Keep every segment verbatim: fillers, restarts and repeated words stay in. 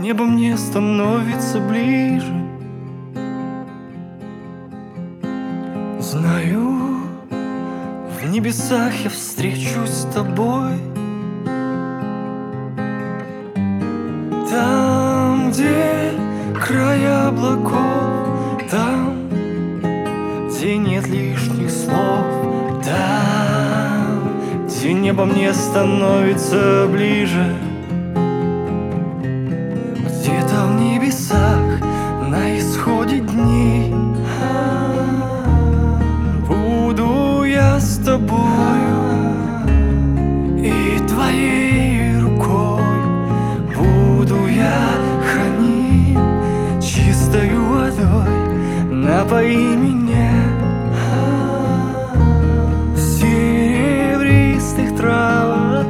небо мне становится ближе. Знаю, в небесах я встречусь с тобой. Там, где края облаков, там, где нет лишних слов, там, где небо мне становится ближе. Где-то в небесах на исходе дней буду я с тобою, и твоей рукой буду я храним чистою водой. Напои меня в серебристых травах,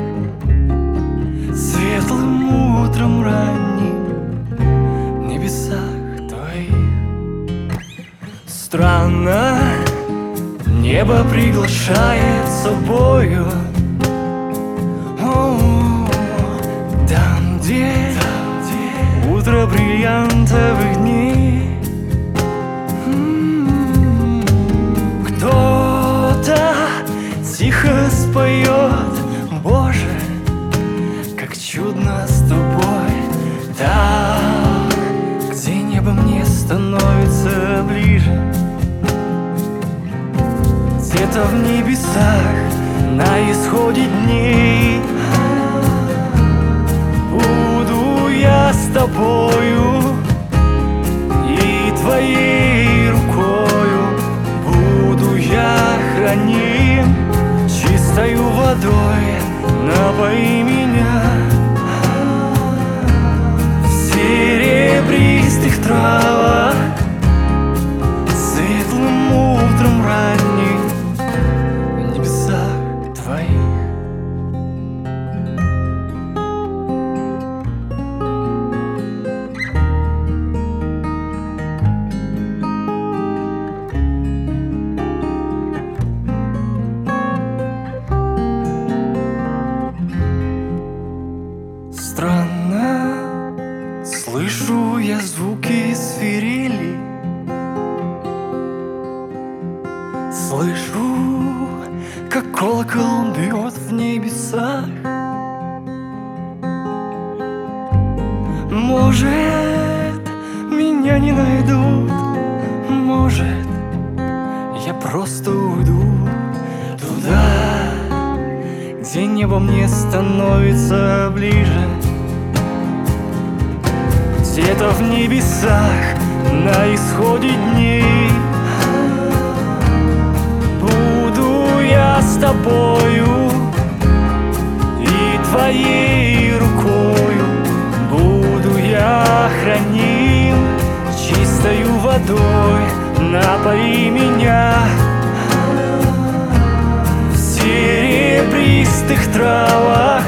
светлым утром ранним в небесах твоих. Странно, небо приглашает с собою. О, там, где, там, где утро бриллиантовых дней. Кто-то тихо споет: Боже, как чудно с тобой. Там, где небо мне становится ближе. Где-то в небесах на исходе дней буду я с тобою, и твоей рукою буду я храним чистою водой. Напои меня в серебристых травах, светлым утром ранним в небесах твоих. Странно, слышу я звуки свирели, слышу, как колокол бьет в небесах. Может, меня не найдут, может, я просто уйду туда, где небо мне становится ближе. Где-то в небесах на исходе дней буду я с тобою, и твоей рукою буду я храним чистою водой. Напои меня в серебристых травах,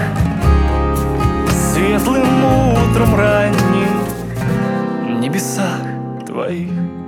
светлым утром ранним в небесах твоих.